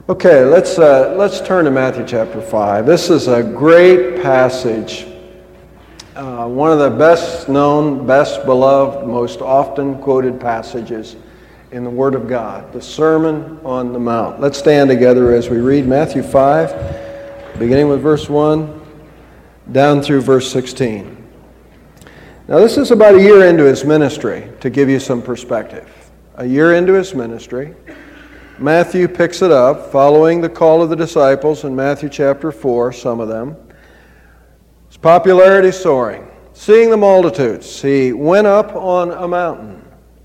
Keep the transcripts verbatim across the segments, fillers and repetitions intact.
Okay, let's uh, let's turn to Matthew chapter five. This is a great passage, uh, one of the best known, best beloved, most often quoted passages in the Word of God, the Sermon on the Mount. Let's stand together as we read Matthew five, beginning with verse one, down through verse sixteen. Now, this is about a year into his ministry, to give you some perspective. A year into his ministry, Matthew picks it up following the call of the disciples in Matthew chapter four, some of them. His popularity soaring. Seeing the multitudes, he went up on a mountain.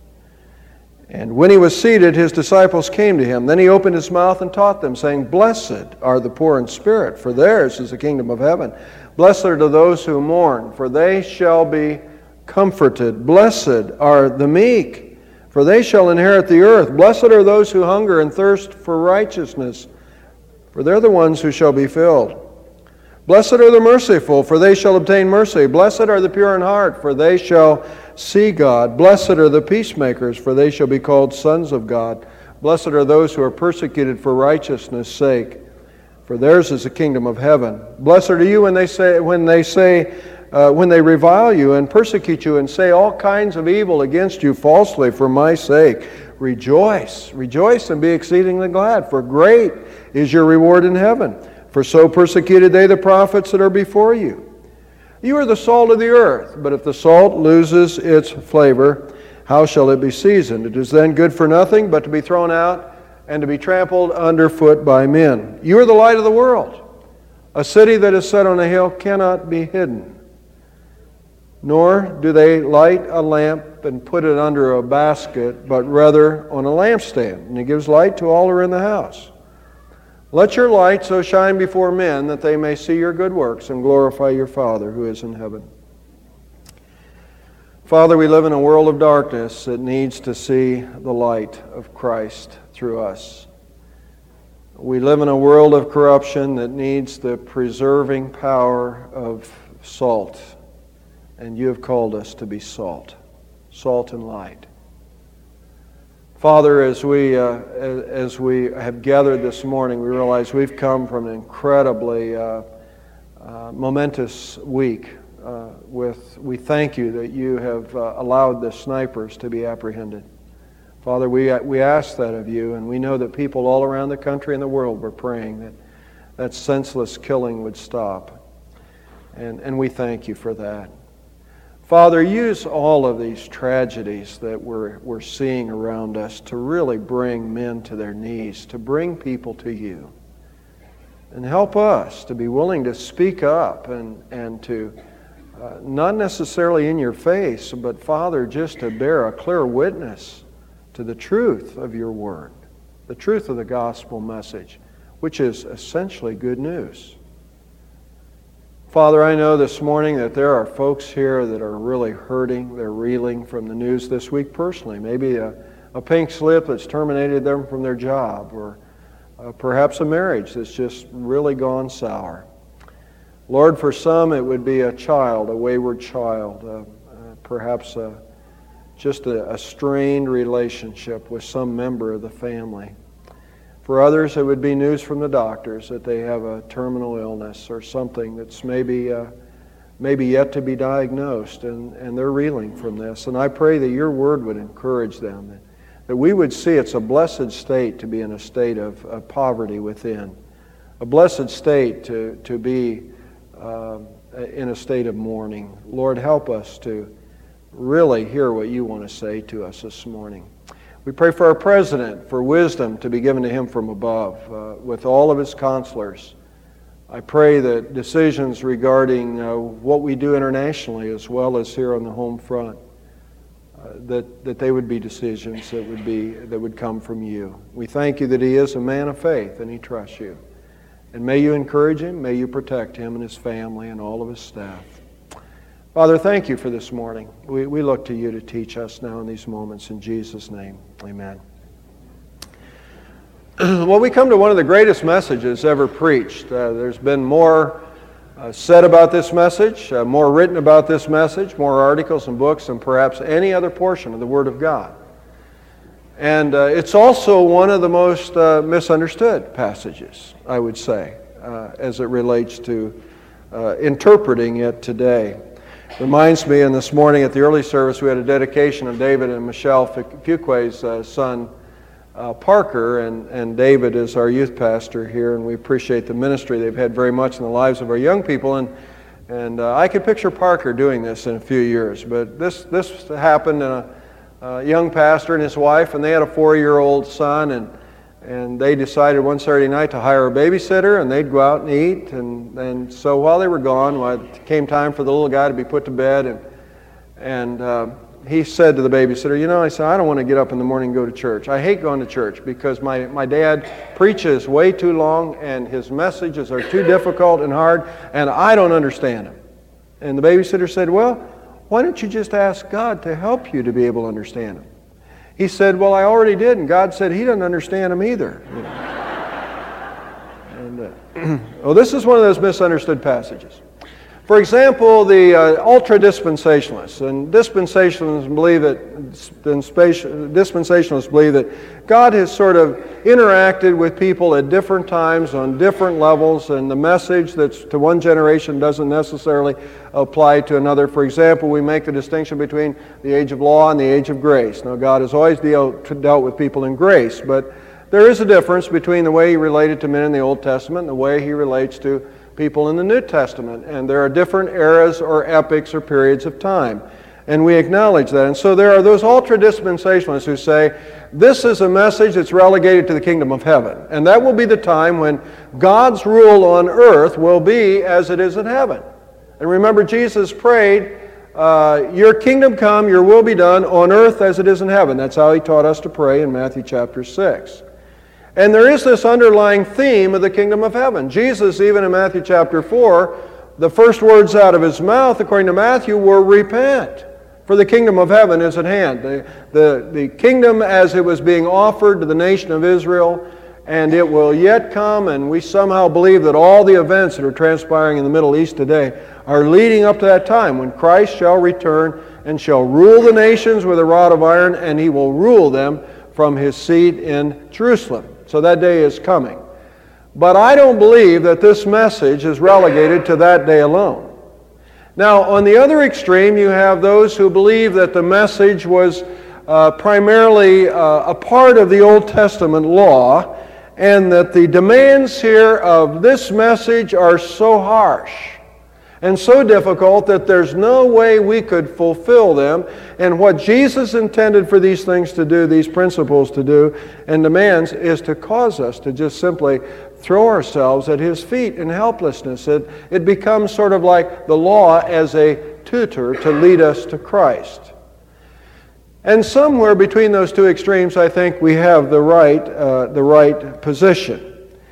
And when he was seated, his disciples came to him. Then he opened his mouth and taught them, saying, "Blessed are the poor in spirit, for theirs is the kingdom of heaven. Blessed are those who mourn, for they shall be comforted. Blessed are the meek, for they shall inherit the earth. Blessed are those who hunger and thirst for righteousness, for they're the ones who shall be filled. Blessed are the merciful, for they shall obtain mercy. Blessed are the pure in heart, for they shall see God. Blessed are the peacemakers, for they shall be called sons of God. Blessed are those who are persecuted for righteousness' sake, for theirs is the kingdom of heaven. Blessed are you when they say, when they say, Uh, when they revile you and persecute you and say all kinds of evil against you falsely for my sake. Rejoice, rejoice and be exceedingly glad, for great is your reward in heaven. For so persecuted they the prophets that are before you. You are the salt of the earth, but if the salt loses its flavor, how shall it be seasoned? It is then good for nothing but to be thrown out and to be trampled underfoot by men. You are the light of the world. A city that is set on a hill cannot be hidden. Nor do they light a lamp and put it under a basket, but rather on a lampstand, and it gives light to all who are in the house. Let your light so shine before men that they may see your good works and glorify your Father who is in heaven." Father, we live in a world of darkness that needs to see the light of Christ through us. We live in a world of corruption that needs the preserving power of salt. And you have called us to be salt, salt and light. Father, as we uh, as we have gathered this morning, we realize we've come from an incredibly uh, uh, momentous week. Uh, with we thank you that you have uh, allowed the snipers to be apprehended. Father, we we ask that of you, and we know that people all around the country and the world were praying that that senseless killing would stop, and and we thank you for that. Father, use all of these tragedies that we're, we're seeing around us to really bring men to their knees, to bring people to you. And help us to be willing to speak up and, and to, uh, not necessarily in your face, but Father, just to bear a clear witness to the truth of your word, the truth of the gospel message, which is essentially good news. Father, I know this morning that there are folks here that are really hurting. They're reeling from the news this week personally. Maybe a, a pink slip that's terminated them from their job, or uh, perhaps a marriage that's just really gone sour. Lord, for some it would be a child, a wayward child, uh, uh, perhaps a, just a, a strained relationship with some member of the family. For others, it would be news from the doctors that they have a terminal illness or something that's maybe uh, maybe yet to be diagnosed, and, and they're reeling from this. And I pray that your word would encourage them, that, that we would see it's a blessed state to be in a state of, of poverty within, a blessed state to, to be uh, in a state of mourning. Lord, help us to really hear what you want to say to us this morning. We pray for our president, for wisdom to be given to him from above, uh, with all of his counselors. I pray that decisions regarding uh, what we do internationally as well as here on the home front, uh, that, that they would be decisions that would be that would come from you. We thank you that he is a man of faith and he trusts you. And may you encourage him, may you protect him and his family and all of his staff. Father, thank you for this morning. We, we look to you to teach us now in these moments. In Jesus' name, amen. Well, we come to one of the greatest messages ever preached. Uh, there's been more uh, said about this message, uh, more written about this message, more articles and books than perhaps any other portion of the Word of God. And uh, it's also one of the most uh, misunderstood passages, I would say, uh, as it relates to uh, interpreting it today. Reminds me, and this morning at the early service, we had a dedication of David and Michelle Fuquay's uh, son, uh, Parker, and, and David is our youth pastor here, and we appreciate the ministry they've had very much in the lives of our young people. And and uh, I could picture Parker doing this in a few years, but this this happened in a, a young pastor and his wife, and they had a four-year-old son, and and they decided one Saturday night to hire a babysitter, and they'd go out and eat, and, and so while they were gone, well, it came time for the little guy to be put to bed, and and uh, he said to the babysitter, you know, I said, I don't want to get up in the morning and go to church. I hate going to church because my, my dad preaches way too long, and his messages are too difficult and hard, and I don't understand them. And the babysitter said, well, why don't you just ask God to help you to be able to understand them? He said, well, I already did, and God said he doesn't understand them either. You know. and, uh, well, this is one of those misunderstood passages. For example, the uh, ultra-dispensationalists, and dispensationalists believe that dispensationalists believe that God has sort of interacted with people at different times on different levels, and the message that's to one generation doesn't necessarily apply to another. For example, we make the distinction between the age of law and the age of grace. Now, God has always deal, dealt with people in grace, but there is a difference between the way He related to men in the Old Testament and the way He relates to people in the New Testament, and there are different eras or epochs or periods of time, and we acknowledge that. And so there are those ultra-dispensationalists who say this is a message that's relegated to the kingdom of heaven, and that will be the time when God's rule on earth will be as it is in heaven. And remember, Jesus prayed, uh, your kingdom come, your will be done on earth as it is in heaven. That's how He taught us to pray in Matthew chapter six. And there is this underlying theme of the kingdom of heaven. Jesus, even in Matthew chapter four, the first words out of His mouth, according to Matthew, were repent, for the kingdom of heaven is at hand. The, the, the kingdom as it was being offered to the nation of Israel, and it will yet come, and we somehow believe that all the events that are transpiring in the Middle East today are leading up to that time when Christ shall return and shall rule the nations with a rod of iron, and He will rule them from His seat in Jerusalem. So that day is coming. But I don't believe that this message is relegated to that day alone. Now, on the other extreme, you have those who believe that the message was uh, primarily uh, a part of the Old Testament law, and that the demands here of this message are so harsh and so difficult that there's no way we could fulfill them. And what Jesus intended for these things to do, these principles to do, and demands, is to cause us to just simply throw ourselves at His feet in helplessness. It, it becomes sort of like the law as a tutor to lead us to Christ. And somewhere between those two extremes, I think we have the right, uh, the right position.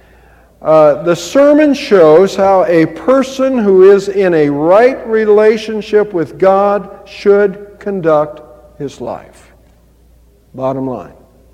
Uh, the sermon shows how a person who is in a right relationship with God should conduct his life. Bottom line.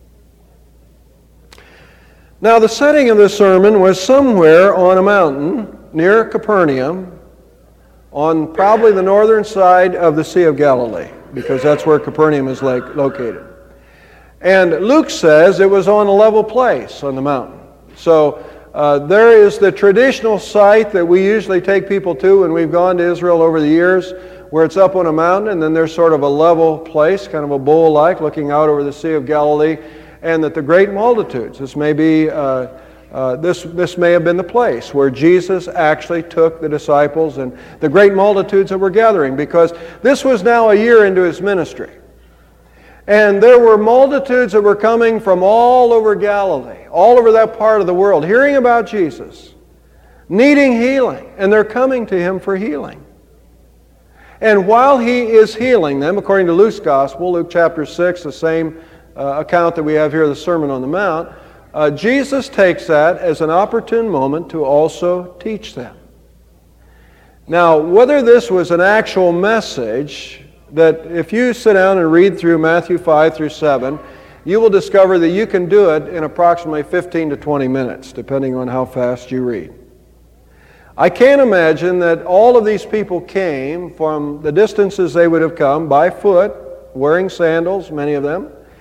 Now, the setting of the sermon was somewhere on a mountain near Capernaum, on probably the northern side of the Sea of Galilee, because that's where Capernaum is located. And Luke says it was on a level place on the mountain. So uh, there is the traditional site that we usually take people to when we've gone to Israel over the years, where it's up on a mountain, and then there's sort of a level place, kind of a bowl-like, looking out over the Sea of Galilee, and that the great multitudes, this may be, uh, uh, this, this may have been the place where Jesus actually took the disciples and the great multitudes that were gathering, because this was now a year into His ministry. And there were multitudes that were coming from all over Galilee, all over that part of the world, hearing about Jesus, needing healing, and they're coming to Him for healing. And while He is healing them, according to Luke's Gospel, Luke chapter six, the same uh, account that we have here, the Sermon on the Mount, uh, Jesus takes that as an opportune moment to also teach them. Now, whether this was an actual message, that if you sit down and read through Matthew five through seven, you will discover that you can do it in approximately fifteen to twenty minutes, depending on how fast you read. I can't imagine that all of these people came from the distances they would have come by foot, wearing sandals, many of them,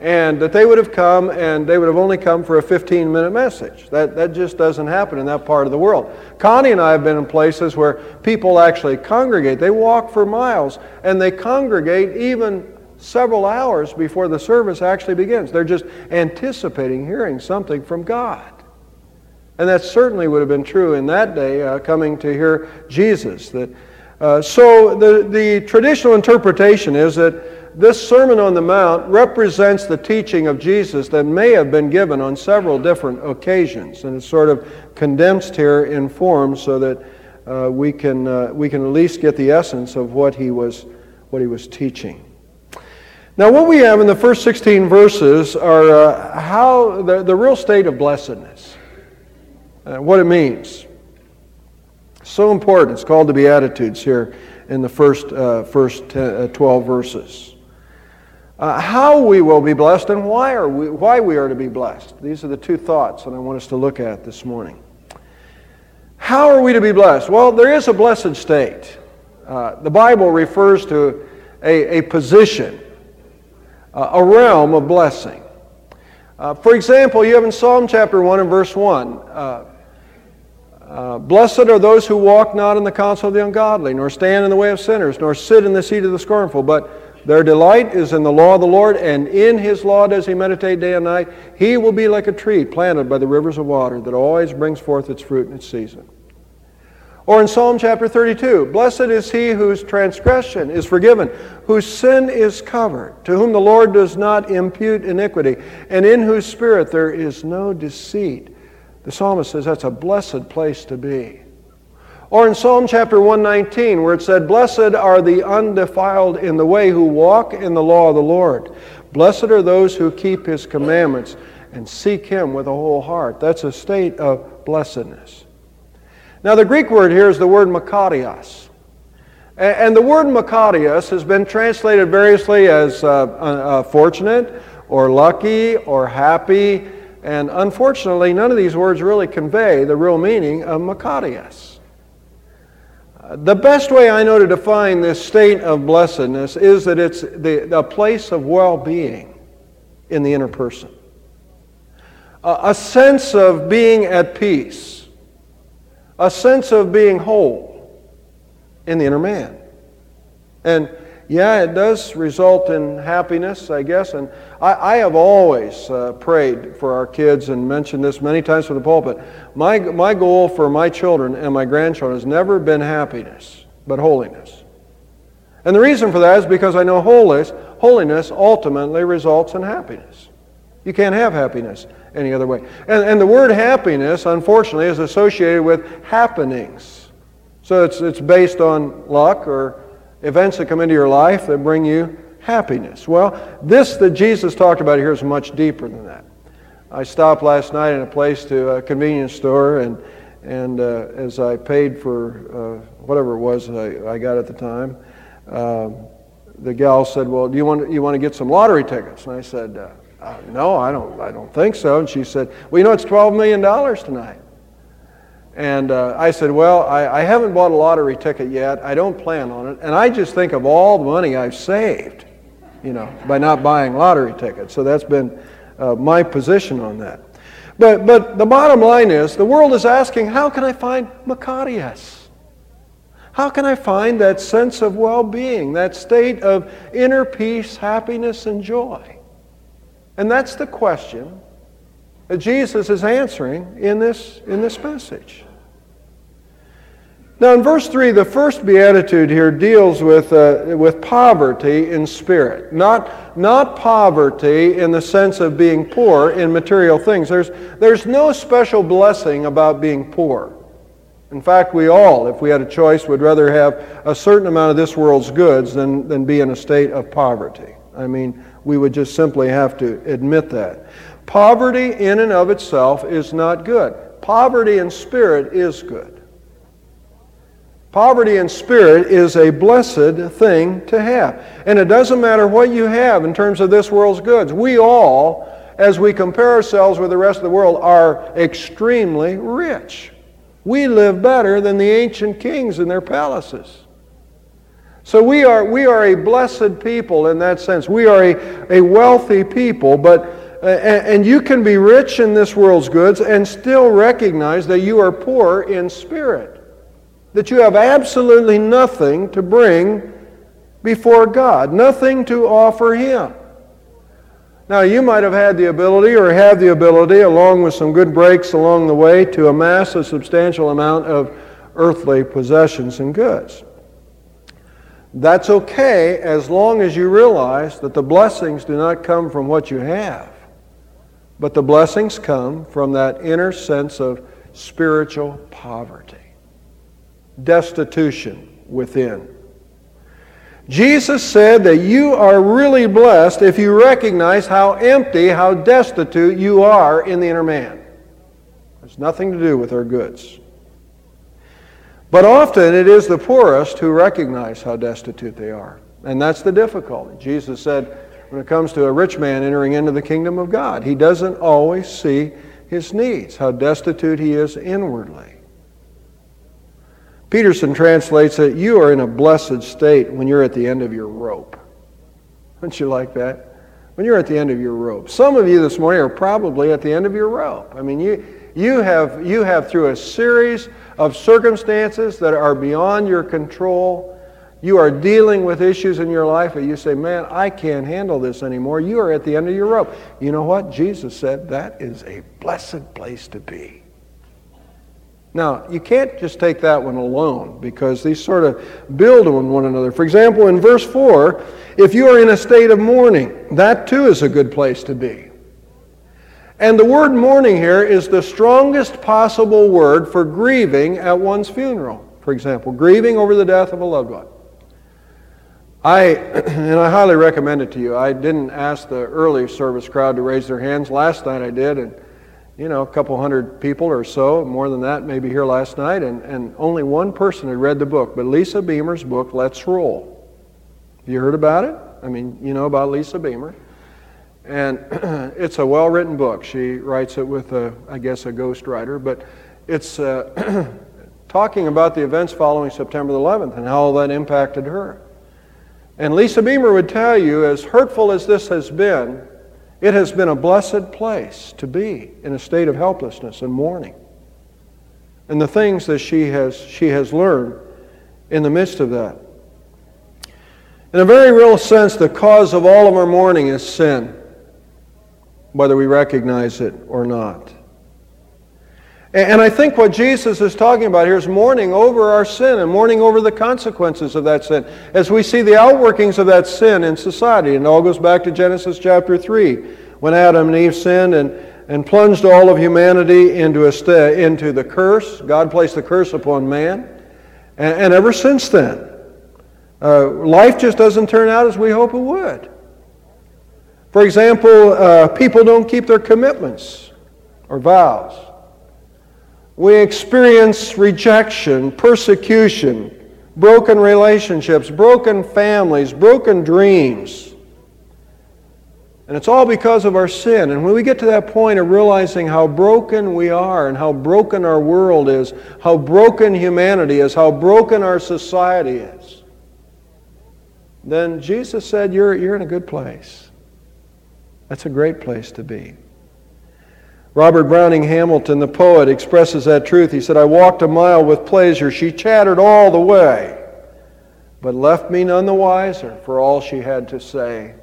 and that they would have come and they would have only come for a fifteen minute message. That, that just doesn't happen in that part of the world. Connie and I have been in places where people actually congregate. They walk for miles and they congregate even several hours before the service actually begins. They're just anticipating hearing something from God. And that certainly would have been true in that day, uh, coming to hear Jesus. That, uh, so the, the traditional interpretation is that this Sermon on the Mount represents the teaching of Jesus that may have been given on several different occasions, and it's sort of condensed here in form so that uh, we can uh, we can at least get the essence of what he was what he was teaching. Now, what we have in the first sixteen verses are uh, how the, the real state of blessedness, uh, what it means. So important. It's called the Beatitudes here in the first uh, first ten, uh, twelve verses. Uh, how we will be blessed and why are we why we are to be blessed. These are the two thoughts that I want us to look at this morning. How are we to be blessed? Well, there is a blessed state. Uh, the Bible refers to a, a position, uh, a realm of blessing. Uh, for example, you have in Psalm chapter one and verse one, uh, uh, blessed are those who walk not in the counsel of the ungodly, nor stand in the way of sinners, nor sit in the seat of the scornful, but their delight is in the law of the Lord, and in His law does he meditate day and night. He will be like a tree planted by the rivers of water that always brings forth its fruit in its season. Or in Psalm chapter thirty-two, blessed is he whose transgression is forgiven, whose sin is covered, to whom the Lord does not impute iniquity, and in whose spirit there is no deceit. The psalmist says that's a blessed place to be. Or in Psalm chapter one nineteen, where it said, blessed are the undefiled in the way who walk in the law of the Lord. Blessed are those who keep His commandments and seek Him with a whole heart. That's a state of blessedness. Now the Greek word here is the word makarios. And the word makarios has been translated variously as uh, uh, fortunate or lucky or happy. And unfortunately, none of these words really convey the real meaning of makarios. The best way I know to define this state of blessedness is that it's the, the place of well-being in the inner person. A, a sense of being at peace. A sense of being whole in the inner man. And yeah, it does result in happiness, I guess. And I, I have always uh, prayed for our kids and mentioned this many times from the pulpit. My, my goal for my children and my grandchildren has never been happiness, but holiness. And the reason for that is because I know holiness, holiness ultimately results in happiness. You can't have happiness any other way. And, and the word happiness, unfortunately, is associated with happenings. So it's, it's based on luck or events that come into your life that bring you happiness. Well, this that Jesus talked about here is much deeper than that. I stopped last night in a place to a convenience store, and and uh, as I paid for uh, whatever it was I, I got at the time, um, the gal said, "Well, do you want you want to get some lottery tickets?" And I said, uh, uh, "No, I don't. I don't think so." And she said, "Well, you know, it's twelve million dollars tonight." And uh, I said, well, I, I haven't bought a lottery ticket yet. I don't plan on it. And I just think of all the money I've saved, you know, by not buying lottery tickets. So that's been uh, my position on that. But but the bottom line is, the world is asking, how can I find makarios? How can I find that sense of well-being, that state of inner peace, happiness, and joy? And that's the question that Jesus is answering in this, in this message. Now in verse three, the first beatitude here deals with, uh, with poverty in spirit. Not, not poverty in the sense of being poor in material things. There's, there's no special blessing about being poor. In fact, we all, if we had a choice, would rather have a certain amount of this world's goods than, than be in a state of poverty. I mean, we would just simply have to admit that. Poverty in and of itself is not good. Poverty in spirit is good. Poverty in spirit is a blessed thing to have. And it doesn't matter what you have in terms of this world's goods. We all, as we compare ourselves with the rest of the world, are extremely rich. We live better than the ancient kings in their palaces. So we are we are a blessed people in that sense. We are a, a wealthy people, but uh, and you can be rich in this world's goods and still recognize that you are poor in spirit, that you have absolutely nothing to bring before God, nothing to offer Him. Now, you might have had the ability or have the ability, along with some good breaks along the way, to amass a substantial amount of earthly possessions and goods. That's okay as long as you realize that the blessings do not come from what you have, but the blessings come from that inner sense of spiritual poverty, destitution within. Jesus said that you are really blessed if you recognize how empty, how destitute you are in the inner man. There's nothing to do with our goods. But often it is the poorest who recognize how destitute they are. And that's the difficulty. Jesus said when it comes to a rich man entering into the kingdom of God, he doesn't always see his needs, how destitute he is inwardly. Peterson translates that you are in a blessed state when you're at the end of your rope. Don't you like that? When you're at the end of your rope. Some of you this morning are probably at the end of your rope. I mean, you, you, have, you have through a series of circumstances that are beyond your control. You are dealing with issues in your life and you say, man, I can't handle this anymore. You are at the end of your rope. You know what? Jesus said that is a blessed place to be. Now, you can't just take that one alone because these sort of build on one another. For example, in verse four, if you are in a state of mourning, that too is a good place to be. And the word mourning here is the strongest possible word for grieving at one's funeral. For example, grieving over the death of a loved one. I, and I highly recommend it to you. I didn't ask the early service crowd to raise their hands. Last night I did, and you know, a couple hundred people or so, more than that, maybe here last night, and, and only one person had read the book, but Lisa Beamer's book, Let's Roll. You heard about it? I mean, you know about Lisa Beamer. And it's a well-written book. She writes it with, a, I guess, a ghostwriter, but it's uh, talking about the events following September the eleventh and how all that impacted her. And Lisa Beamer would tell you, as hurtful as this has been, it has been a blessed place to be in a state of helplessness and mourning. And the things that she has, she has learned in the midst of that. In a very real sense, the cause of all of our mourning is sin, whether we recognize it or not. And I think what Jesus is talking about here is mourning over our sin and mourning over the consequences of that sin. As we see the outworkings of that sin in society, and it all goes back to Genesis chapter three, when Adam and Eve sinned and, and plunged all of humanity into, a st- into the curse. God placed the curse upon man. And, and ever since then, uh, life just doesn't turn out as we hope it would. For example, uh, people don't keep their commitments or vows. We experience rejection, persecution, broken relationships, broken families, broken dreams. And it's all because of our sin. And when we get to that point of realizing how broken we are and how broken our world is, how broken humanity is, how broken our society is, then Jesus said, you're, you're in a good place. That's a great place to be. Robert Browning Hamilton, the poet, expresses that truth. He said, I walked a mile with pleasure. She chattered all the way, but left me none the wiser for all she had to say.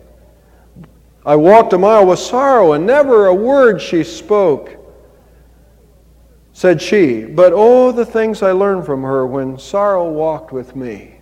I walked a mile with sorrow, and never a word she spoke, said she. But oh, the things I learned from her when sorrow walked with me.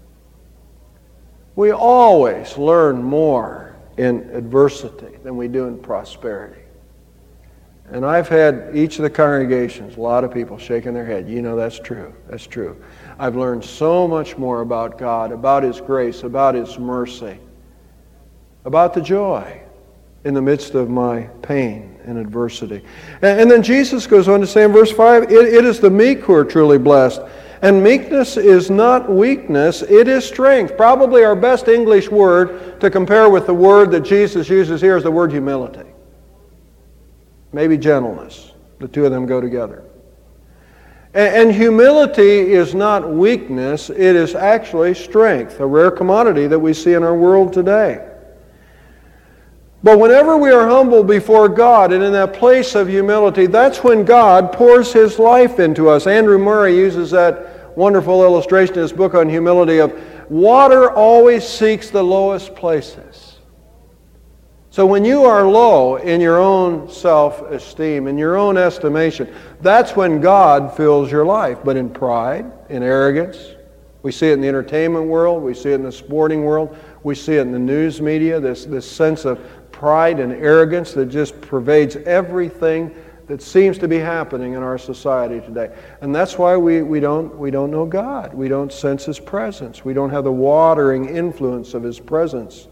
We always learn more in adversity than we do in prosperity. And I've had each of the congregations, a lot of people shaking their head. You know, that's true. That's true. I've learned so much more about God, about His grace, about His mercy, about the joy in the midst of my pain and adversity. And, and then Jesus goes on to say in verse five, it, it is the meek who are truly blessed. And meekness is not weakness, it is strength. Probably our best English word to compare with the word that Jesus uses here is the word humility. Maybe gentleness. The two of them go together. And humility is not weakness, it is actually strength, a rare commodity that we see in our world today. But whenever we are humble before God and in that place of humility, that's when God pours His life into us. Andrew Murray uses that wonderful illustration in his book on humility of water always seeks the lowest places. So when you are low in your own self-esteem, in your own estimation, that's when God fills your life. But in pride, in arrogance, we see it in the entertainment world, we see it in the sporting world, we see it in the news media, this, this sense of pride and arrogance that just pervades everything that seems to be happening in our society today. And that's why we, we, don't, we don't know God. We don't sense His presence. We don't have the watering influence of His presence.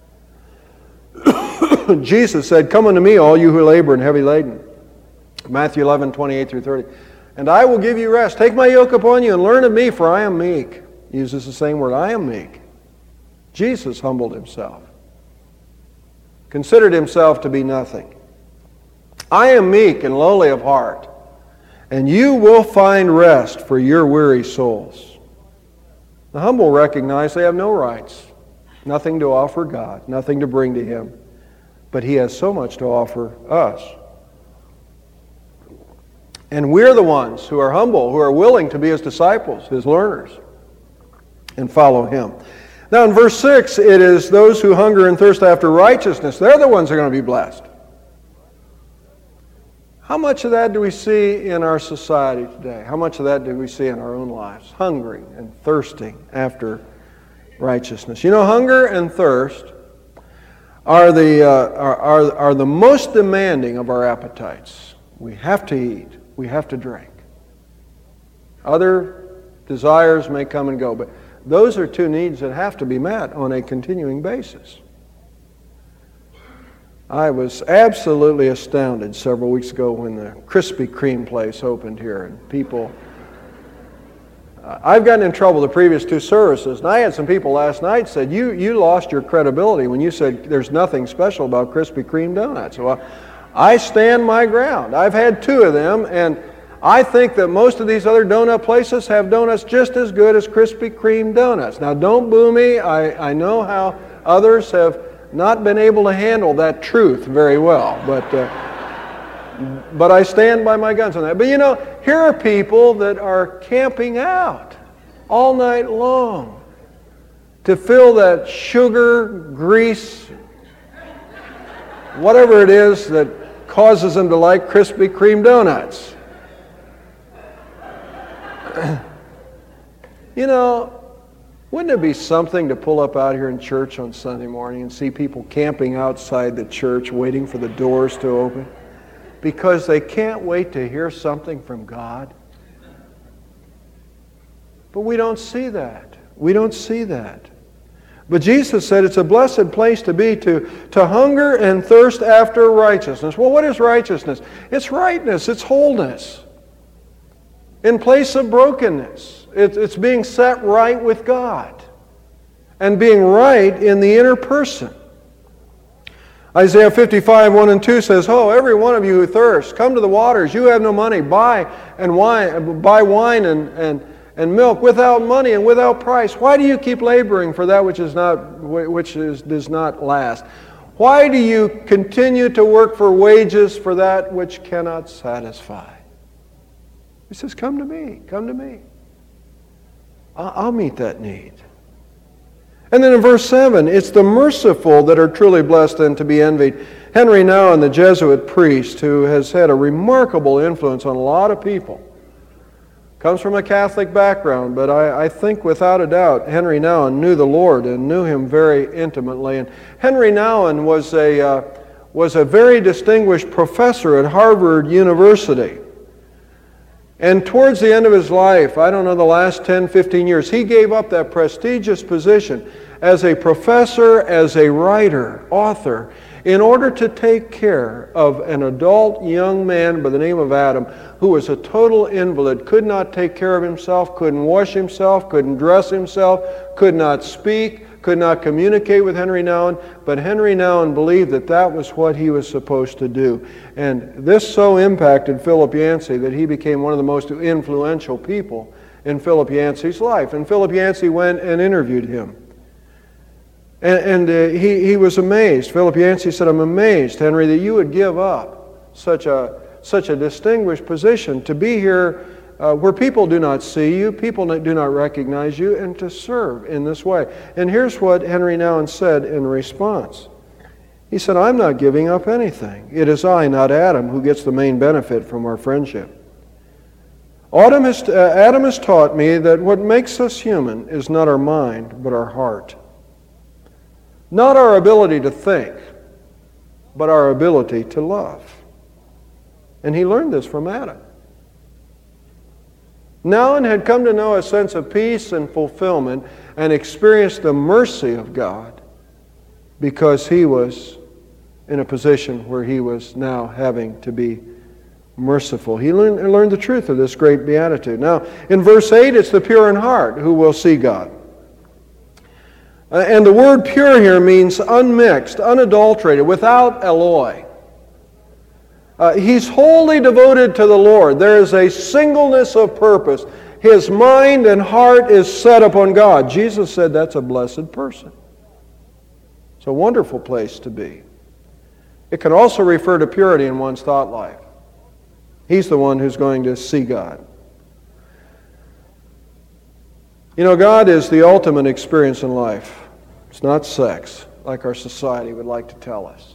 Jesus said, "Come unto me, all you who labor and heavy laden." Matthew eleven, twenty-eight through thirty. "And I will give you rest. Take my yoke upon you and learn of me, for I am meek." He uses the same word, I am meek. Jesus humbled Himself. Considered Himself to be nothing. "I am meek and lowly of heart, and you will find rest for your weary souls." The humble recognize they have no rights. Nothing to offer God, nothing to bring to Him. But He has so much to offer us. And we're the ones who are humble, who are willing to be His disciples, His learners, and follow Him. Now in verse six, it is those who hunger and thirst after righteousness. They're the ones who are going to be blessed. How much of that do we see in our society today? How much of that do we see in our own lives? Hungering and thirsting after righteousness. You know, hunger and thirst are the, uh, are, are, are the most demanding of our appetites. We have to eat. We have to drink. Other desires may come and go, but those are two needs that have to be met on a continuing basis. I was absolutely astounded several weeks ago when the Krispy Kreme place opened here, and people... Uh, I've gotten in trouble the previous two services, and I had some people last night said, you, you lost your credibility when you said there's nothing special about Krispy Kreme donuts. Well, I stand my ground. I've had two of them, and I think that most of these other donut places have donuts just as good as Krispy Kreme donuts. Now, don't boo me. I, I know how others have not been able to handle that truth very well, but uh, but I stand by my guns on that. But you know, here are people that are camping out all night long to fill that sugar, grease, whatever it is that causes them to like Krispy Kreme donuts. You know, wouldn't it be something to pull up out here in church on Sunday morning and see people camping outside the church waiting for the doors to open because they can't wait to hear something from God? But we don't see that. We don't see that. But Jesus said it's a blessed place to be, to, to hunger and thirst after righteousness. Well, what is righteousness? It's rightness. It's wholeness. In place of brokenness. It's being set right with God and being right in the inner person. Isaiah fifty-five, one and two says, "Oh, every one of you who thirsts, come to the waters. You have no money. Buy and wine, buy wine and, and, and milk without money and without price. Why do you keep laboring for that which is not which is, does not last? Why do you continue to work for wages for that which cannot satisfy?" He says, "Come to me. Come to me. I'll meet that need." And then in verse seven, it's the merciful that are truly blessed and to be envied. Henry Nouwen, the Jesuit priest who has had a remarkable influence on a lot of people, comes from a Catholic background, but I, I think without a doubt Henry Nouwen knew the Lord and knew Him very intimately. And Henry Nouwen was a, uh, was a very distinguished professor at Harvard University. And towards the end of his life, I don't know, the last ten, fifteen years, he gave up that prestigious position as a professor, as a writer, author, in order to take care of an adult young man by the name of Adam who was a total invalid, could not take care of himself, couldn't wash himself, couldn't dress himself, could not speak, could not communicate with Henry Nouwen, but Henry Nouwen believed that that was what he was supposed to do. And this so impacted Philip Yancey that he became one of the most influential people in Philip Yancey's life. And Philip Yancey went and interviewed him. And, and uh, he, he was amazed. Philip Yancey said, "I'm amazed, Henry, that you would give up such a, such a distinguished position to be here uh, where people do not see you, people do not recognize you, and to serve in this way." And here's what Henry Nouwen said in response. He said, "I'm not giving up anything. It is I, not Adam, who gets the main benefit from our friendship. Adam has, uh, Adam has taught me that what makes us human is not our mind, but our heart. Not our ability to think, but our ability to love." And he learned this from Adam. Nouwen had come to know a sense of peace and fulfillment and experienced the mercy of God because he was in a position where he was now having to be merciful. He learned, learned the truth of this great beatitude. Now, in verse eight, it's the pure in heart who will see God. Uh, and the word pure here means unmixed, unadulterated, without alloy. Uh, he's wholly devoted to the Lord. There is a singleness of purpose. His mind and heart is set upon God. Jesus said that's a blessed person. It's a wonderful place to be. It can also refer to purity in one's thought life. He's the one who's going to see God. You know, God is the ultimate experience in life. It's not sex, like our society would like to tell us.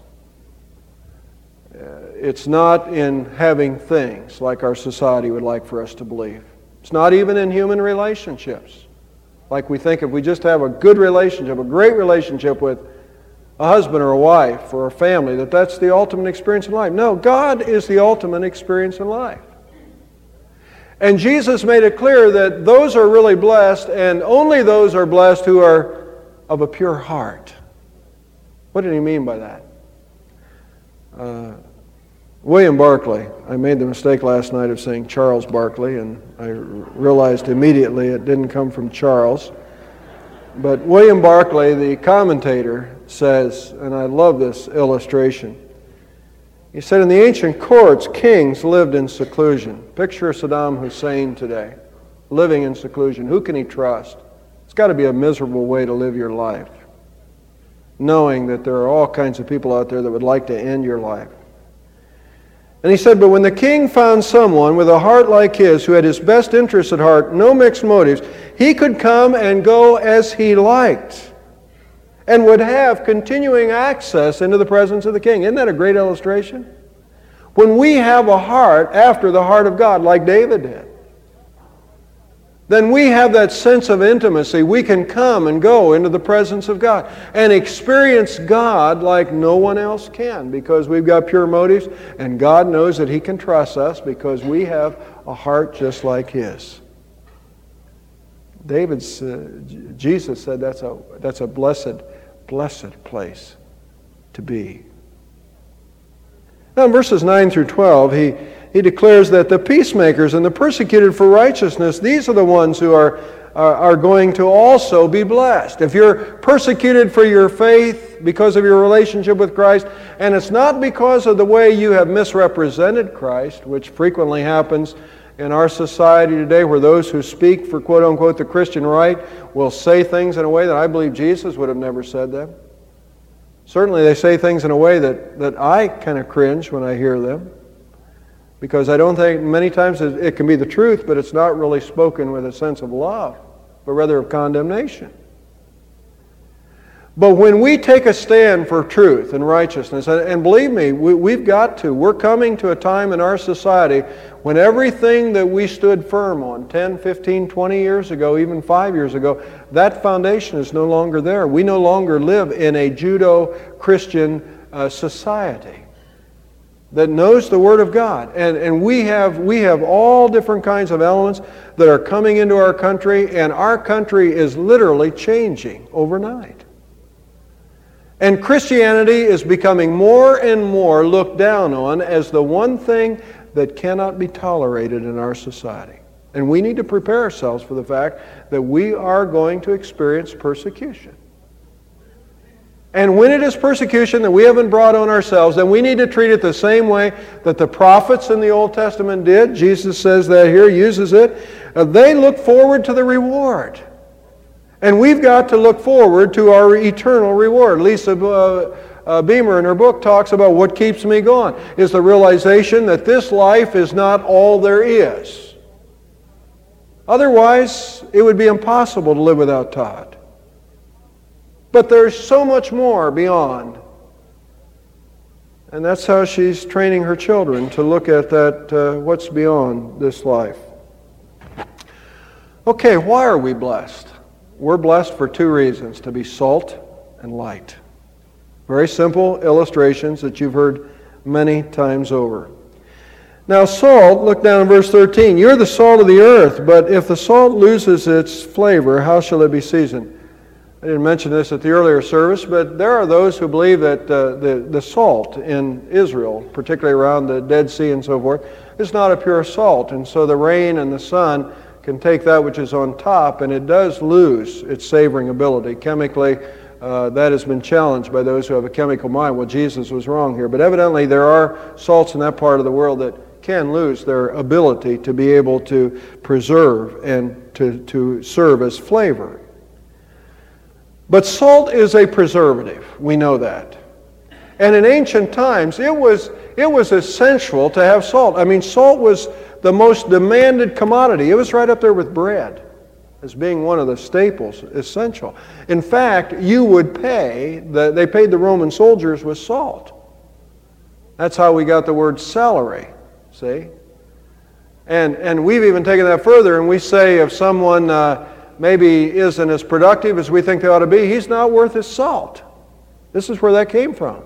Uh, it's not in having things, like our society would like for us to believe. It's not even in human relationships. Like we think if we just have a good relationship, a great relationship with a husband or a wife or a family, that that's the ultimate experience in life. No, God is the ultimate experience in life. And Jesus made it clear that those are really blessed, and only those are blessed who are of a pure heart. What did he mean by that? Uh, William Barclay. I made the mistake last night of saying Charles Barkley, and I realized immediately it didn't come from Charles. But William Barclay, the commentator, says, and I love this illustration, he said, in the ancient courts, kings lived in seclusion. Picture Saddam Hussein today, living in seclusion. Who can he trust? It's got to be a miserable way to live your life, knowing that there are all kinds of people out there that would like to end your life. And he said, but when the king found someone with a heart like his, who had his best interests at heart, no mixed motives, he could come and go as he liked, and would have continuing access into the presence of the king. Isn't that a great illustration? When we have a heart after the heart of God, like David did, then we have that sense of intimacy. We can come and go into the presence of God and experience God like no one else can, because we've got pure motives, and God knows that he can trust us because we have a heart just like his. David's, uh, Jesus said that's a, that's a blessed, blessed place to be. Now in verses nine through twelve, he, he declares that the peacemakers and the persecuted for righteousness, these are the ones who are, are, are going to also be blessed. If you're persecuted for your faith because of your relationship with Christ, and it's not because of the way you have misrepresented Christ, which frequently happens in our society today, where those who speak for quote-unquote the Christian right will say things in a way that I believe Jesus would have never said them. Certainly they say things in a way that, that I kind of cringe when I hear them, because I don't think many times it, it can be the truth, but it's not really spoken with a sense of love, but rather of condemnation. But when we take a stand for truth and righteousness, and, and believe me, we, we've got to, we're coming to a time in our society when everything that we stood firm on ten, fifteen, twenty years ago, even five years ago, that foundation is no longer there. We no longer live in a Judo-Christian uh, society that knows the Word of God. And, and we have we have all different kinds of elements that are coming into our country, and our country is literally changing overnight. And Christianity is becoming more and more looked down on as the one thing that cannot be tolerated in our society. And we need to prepare ourselves for the fact that we are going to experience persecution. And when it is persecution that we haven't brought on ourselves, then we need to treat it the same way that the prophets in the Old Testament did. Jesus says that here, uses it. Uh, they look forward to the reward. And we've got to look forward to our eternal reward. Lisa uh, uh, Beamer in her book talks about what keeps me going is the realization that this life is not all there is. Otherwise, it would be impossible to live without Todd. But there's so much more beyond. And that's how she's training her children to look at that, uh, what's beyond this life. Okay, why are we blessed? We're blessed for two reasons, to be salt and light. Very simple illustrations that you've heard many times over. Now salt, look down in verse thirteen. You're the salt of the earth, but if the salt loses its flavor, how shall it be seasoned? I didn't mention this at the earlier service, but there are those who believe that uh, the, the salt in Israel, particularly around the Dead Sea and so forth, is not a pure salt. And so the rain and the sun can take that which is on top, and it does lose its savoring ability. Chemically, uh, that has been challenged by those who have a chemical mind. Well, Jesus was wrong here. But evidently there are salts in that part of the world that can lose their ability to be able to preserve and to, to serve as flavor. But salt is a preservative. We know that. And in ancient times, it was, it was essential to have salt. I mean, salt was the most demanded commodity. It was right up there with bread as being one of the staples, essential. In fact, you would pay, the, they paid the Roman soldiers with salt. That's how we got the word salary, see? And, and we've even taken that further, and we say if someone uh, maybe isn't as productive as we think they ought to be, he's not worth his salt. This is where that came from.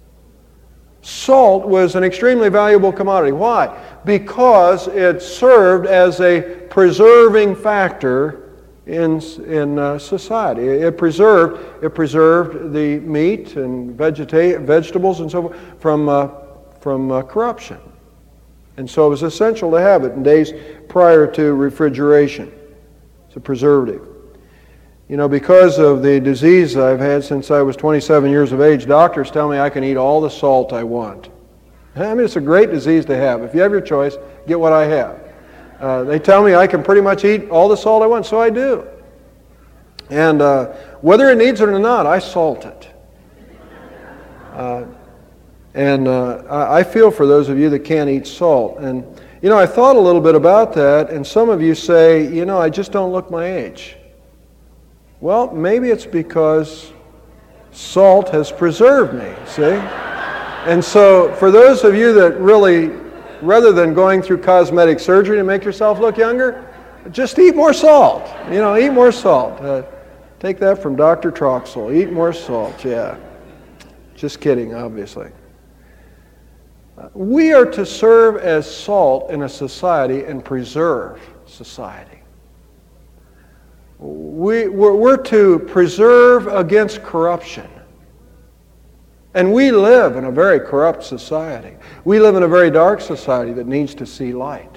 Salt was an extremely valuable commodity. Why? Because it served as a preserving factor in, in uh, society. It preserved, it preserved the meat and vegeta- vegetables and so forth from, uh, from uh, corruption. And so it was essential to have it in days prior to refrigeration. It's a preservative. You know, because of the disease I've had since I was twenty-seven years of age, doctors tell me I can eat all the salt I want. I mean, it's a great disease to have. If you have your choice, get what I have. Uh, they tell me I can pretty much eat all the salt I want, so I do. And uh, whether it needs it or not, I salt it. Uh, and uh, I feel for those of you that can't eat salt. And, you know, I thought a little bit about that, and some of you say, you know, I just don't look my age. Well, maybe it's because salt has preserved me, see? And so for those of you that really, rather than going through cosmetic surgery to make yourself look younger, just eat more salt. You know, eat more salt. Uh, take that from Doctor Troxel. Eat more salt, yeah. Just kidding, obviously. Uh, we are to serve as salt in a society and preserve society. We, we're, we're to preserve against corruption. And we live in a very corrupt society. We live in a very dark society that needs to see light.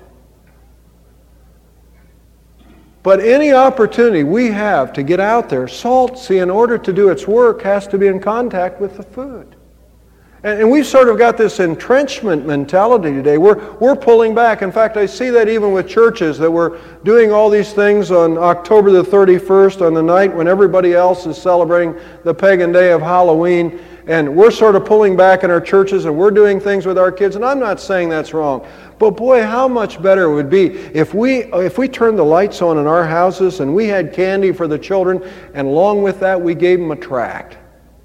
But any opportunity we have to get out there, salt, see, in order to do its work, has to be in contact with the food. And, and we've sort of got this entrenchment mentality today. We're, we're pulling back. In fact, I see that even with churches that we're doing all these things on October the thirty-first, on the night when everybody else is celebrating the pagan day of Halloween. And we're sort of pulling back in our churches and we're doing things with our kids. And I'm not saying that's wrong. But boy, how much better it would be if we, if we turned the lights on in our houses and we had candy for the children, and along with that we gave them a tract.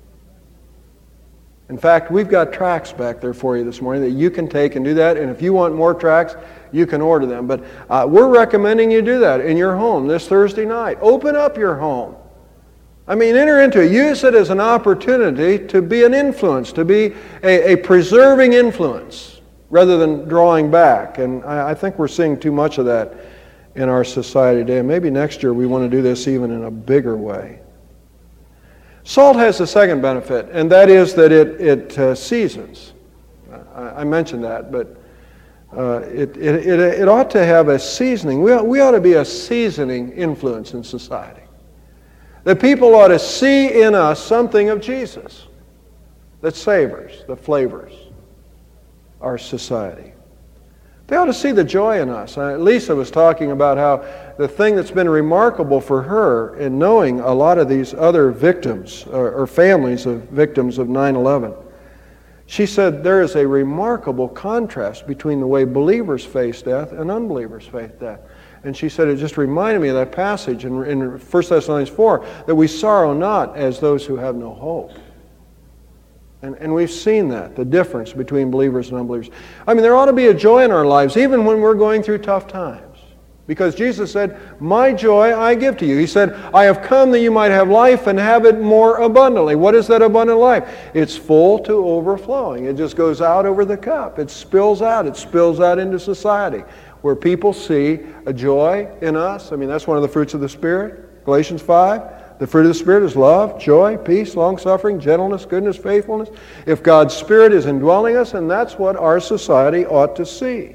In fact, we've got tracts back there for you this morning that you can take and do that. And if you want more tracts, you can order them. But uh, we're recommending you do that in your home this Thursday night. Open up your home. I mean, enter into it. Use it as an opportunity to be an influence, to be a, a preserving influence, rather than drawing back. And I, I think we're seeing too much of that in our society today. And maybe next year we want to do this even in a bigger way. Salt has a second benefit, and that is that it, it uh, seasons. I, I mentioned that, but uh, it, it, it, it ought to have a seasoning. We ought, we ought to be a seasoning influence in society. That people ought to see in us something of Jesus that savors, that flavors our society. They ought to see the joy in us. Uh, Lisa was talking about how the thing that's been remarkable for her in knowing a lot of these other victims or, or families of victims of nine eleven, she said there is a remarkable contrast between the way believers face death and unbelievers face death. And she said it just reminded me of that passage in, in First Thessalonians four, that we sorrow not as those who have no hope. And, and we've seen that, the difference between believers and unbelievers. I mean, there ought to be a joy in our lives, even when we're going through tough times. Because Jesus said, my joy I give to you. He said, I have come that you might have life and have it more abundantly. What is that abundant life? It's full to overflowing. It just goes out over the cup. It spills out. It spills out into society, where people see a joy in us. I mean, that's one of the fruits of the Spirit. Galatians five. The fruit of the Spirit is love, joy, peace, long-suffering, gentleness, goodness, faithfulness. If God's Spirit is indwelling us, and that's what our society ought to see.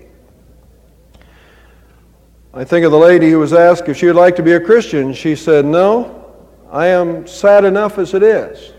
I think of the lady who was asked if she would like to be a Christian. She said, no, I am sad enough as it is.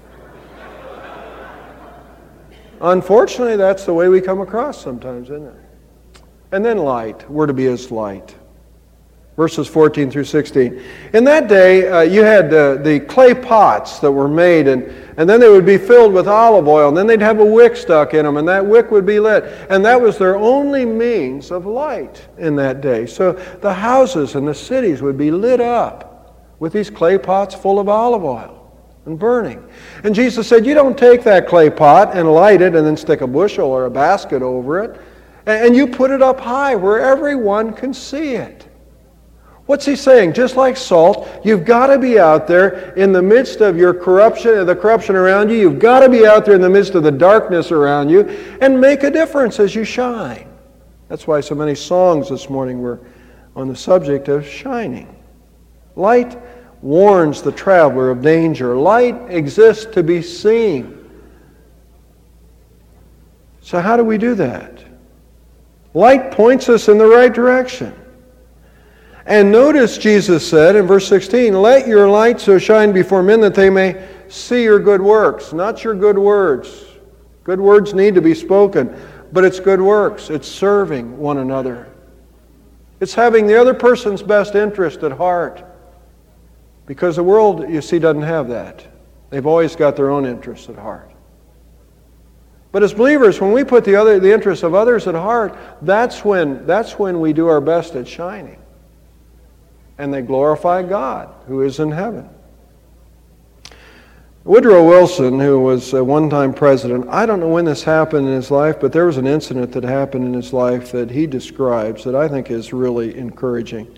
Unfortunately, that's the way we come across sometimes, isn't it? And then light. We're to be as light. Verses fourteen through sixteen. In that day, uh, you had uh, the clay pots that were made, and, and then they would be filled with olive oil, and then they'd have a wick stuck in them, and that wick would be lit. And that was their only means of light in that day. So the houses and the cities would be lit up with these clay pots full of olive oil and burning. And Jesus said, you don't take that clay pot and light it and then stick a bushel or a basket over it, and, and you put it up high where everyone can see it. What's he saying? Just like salt, you've got to be out there in the midst of your corruption, the corruption around you. You've got to be out there in the midst of the darkness around you and make a difference as you shine. That's why so many songs this morning were on the subject of shining. Light warns the traveler of danger. Light exists to be seen. So how do we do that? Light points us in the right direction. And notice Jesus said in verse sixteen, let your light so shine before men that they may see your good works, not your good words. Good words need to be spoken, but it's good works. It's serving one another. It's having the other person's best interest at heart. Because the world, you see, doesn't have that. They've always got their own interests at heart. But as believers, when we put the other, the interests of others at heart, that's when, that's when we do our best at shining. And they glorify God, who is in heaven. Woodrow Wilson, who was a one-time president, I don't know when this happened in his life, but there was an incident that happened in his life that he describes that I think is really encouraging.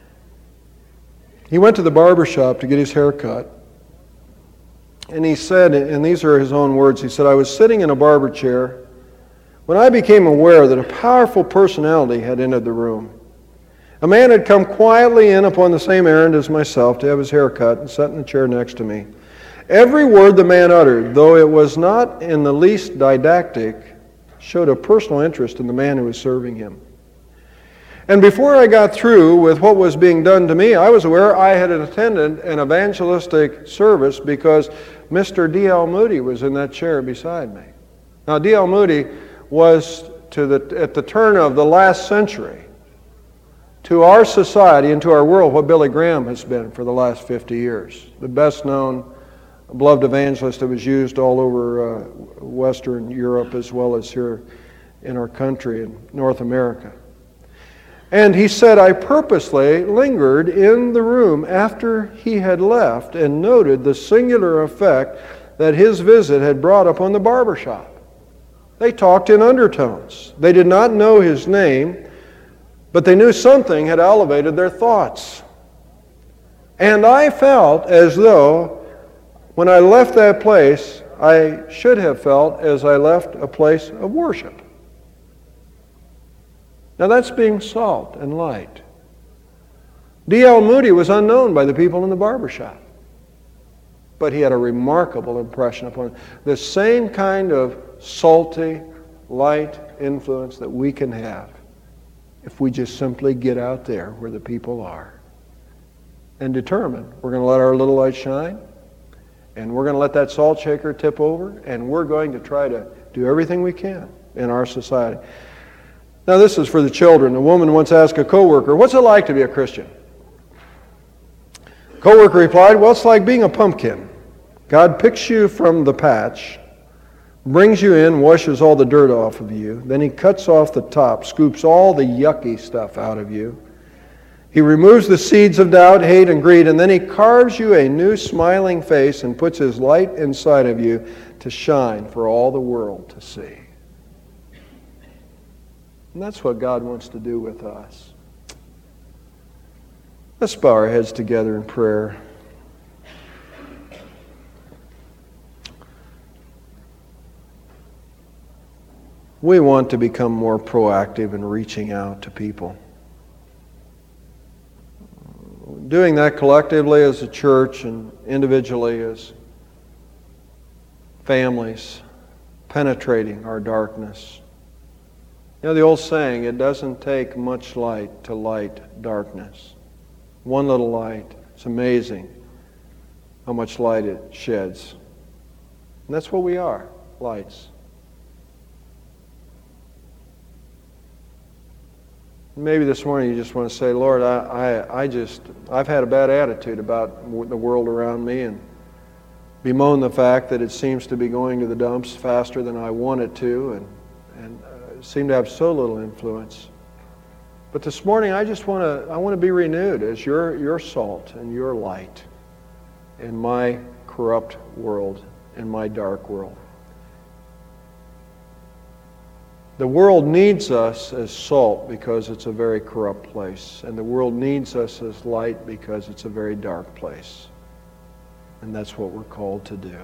He went to the barber shop to get his hair cut. And he said, and these are his own words, he said, I was sitting in a barber chair when I became aware that a powerful personality had entered the room. A man had come quietly in upon the same errand as myself to have his hair cut and sat in the chair next to me. Every word the man uttered, though it was not in the least didactic, showed a personal interest in the man who was serving him. And before I got through with what was being done to me, I was aware I had attended an evangelistic service because Mister D L Moody was in that chair beside me. Now, D L Moody was to the, at the turn of the last century, to our society and to our world what Billy Graham has been for the last fifty years. The best known beloved evangelist that was used all over uh, Western Europe as well as here in our country in North America. And he said, I purposely lingered in the room after he had left and noted the singular effect that his visit had brought upon the barbershop. They talked in undertones. They did not know his name, but they knew something had elevated their thoughts. And I felt as though when I left that place, I should have felt as I left a place of worship. Now that's being salt and light. D L Moody was unknown by the people in the barbershop, but he had a remarkable impression upon the same kind of salty, light influence that we can have if we just simply get out there where the people are. and determine we're going to let our little light shine, and we're going to let that salt shaker tip over, and we're going to try to do everything we can in our society. Now this is for the children. A woman once asked a coworker, "What's it like to be a Christian?" The coworker replied, "Well, it's like being a pumpkin. God picks you from the patch, brings you in, washes all the dirt off of you, then He cuts off the top, scoops all the yucky stuff out of you. He removes the seeds of doubt, hate, and greed, and then He carves you a new smiling face and puts His light inside of you to shine for all the world to see." And that's what God wants to do with us. Let's bow our heads together in prayer. We want to become more proactive in reaching out to people. Doing that collectively as a church and individually as families, penetrating our darkness. You know the old saying, it doesn't take much light to light darkness. One little light, it's amazing how much light it sheds. And that's what we are, lights. Maybe this morning you just want to say, "Lord, I, I, I just, I've had a bad attitude about the world around me and bemoan the fact that it seems to be going to the dumps faster than I want it to and, and uh, seem to have so little influence. But this morning I just want to, I want to be renewed as your, your salt and your light in my corrupt world, in my dark world. The world needs us as salt because it's a very corrupt place. And the world needs us as light because it's a very dark place. And that's what we're called to do.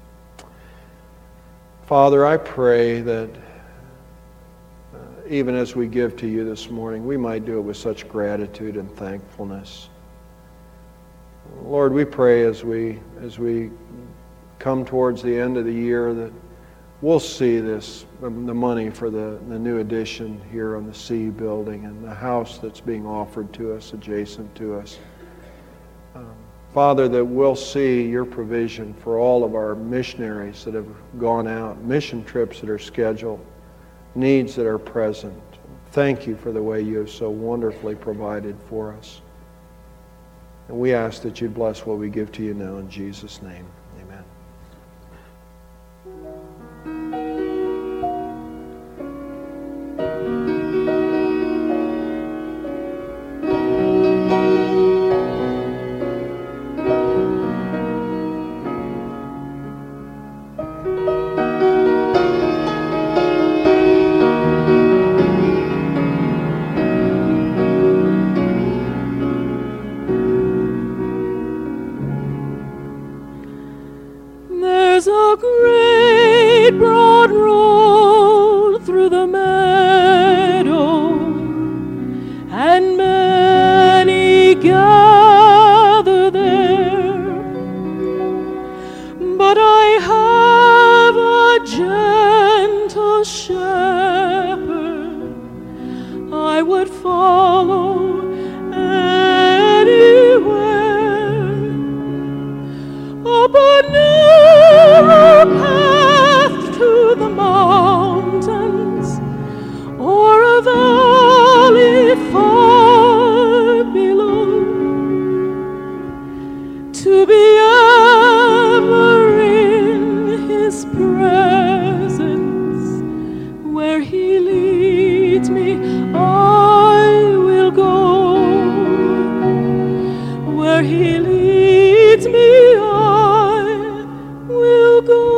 Father, I pray that uh, even as we give to you this morning, we might do it with such gratitude and thankfulness. Lord, we pray as we, as we come towards the end of the year that we'll see this, the money for the, the new addition here on the C building and the house that's being offered to us, adjacent to us. Um, Father, that we'll see your provision for all of our missionaries that have gone out, mission trips that are scheduled, needs that are present. Thank you for the way you have so wonderfully provided for us. And we ask that you bless what we give to you now in Jesus' name. Amen. There's a great broad road through the meadow, and many gather there. But I have a gentle shepherd I would follow anywhere. Up a narrow path to the mountains, or a valley far below, to be ever in His presence. Where He leads me, I will go. Where He leads me, I will go.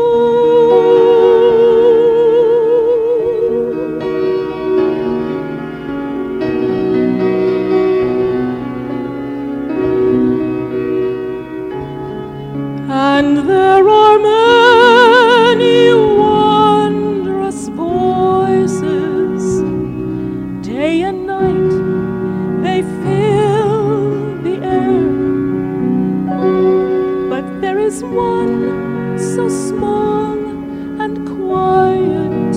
And there are many wondrous voices, day and night they fill the air. But there is one so small and quiet,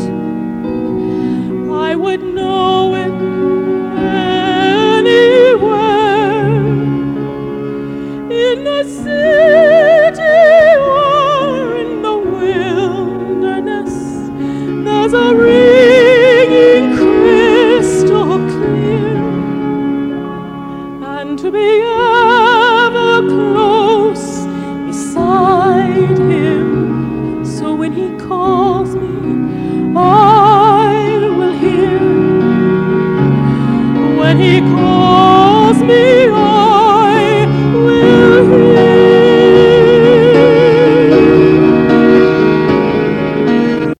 I would know it anywhere. when he calls me